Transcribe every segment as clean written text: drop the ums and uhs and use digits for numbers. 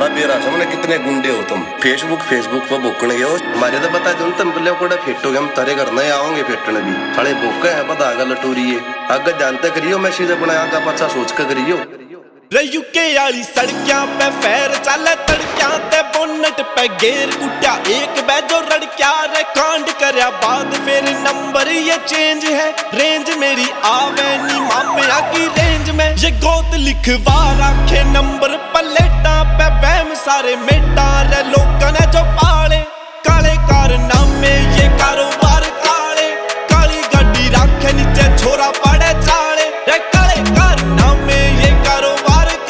सारा बेरा सामने कितने गुंडे हो तुम। फेसबुक पर भूखने गए हो हमारे तो बता दो तुम पहले कोड़ा फेटो हम तारे घर नहीं आओगे फेटने भी थोड़े भूखे हैं पता आगा लटूरी है आगे जानते करियो मैं सीधे अपना आगा पचा सोच कर करियो। यूके वाली सड़कियां पे फैर चले तड़कियां ते बोनट पे गेर कुटिया एक बैजो रड़किया रे कांड करया बाद फिर नंबर ये चेंज है रेंज मेरी आवे नी मामिया की रेंज में ये गोत लिखवा रखे नंबर पलेटा पे बहम सारे मेटा रे लोगों ने जो पाले काले कारनामे ये कारोबार काले काली गाड़ी रखे नीचे छोरा पड़े चाले रे काले कारनामे ये कारोबार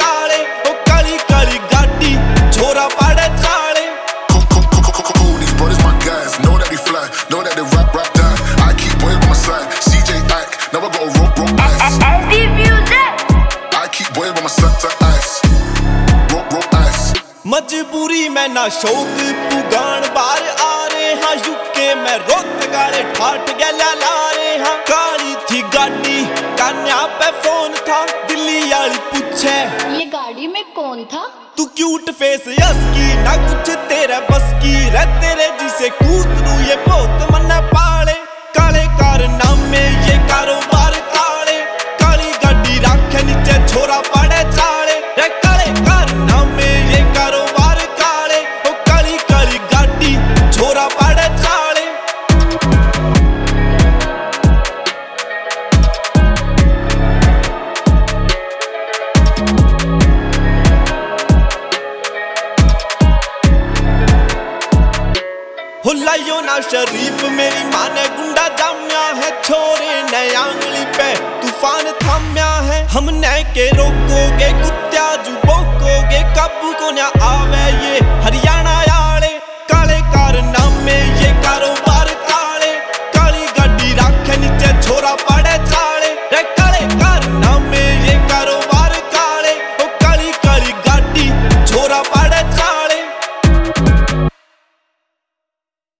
know that they rap down. I keep boys by my side. CJ Ack, now I got a rope ice. I keep boys by my side to ice. Rope ice. मजबूरी में ना शौक पुगान बार आ रहे हाँ यूके में रोत गाड़े ठाठ गला ला रहे हाँ काली थी गाड़ी कान्या पे फोन था दिल्ली वाली पूछे ये गाड़ी में कौन था तू क्यूट फेस यस की ना कुछ तेरे बस की रे तेरे जिसे कूद दूं ये बहुत मन पाले काले कारनामे ये कारोबार काले काली गाड़ी रखे नीचे छोरा पड़े चाले रे काले कारनामे ये कारोबार काले ओ काली काली गाड़ी छोरा पड़े चाले। हुलायो ना शरीफ मेरी माँ ने गुंडा जाम्या है छोरे नए आंगली पे तूफान थाम्या है हमने के रोकोगे कुत्ता जू बोकोगे काबू को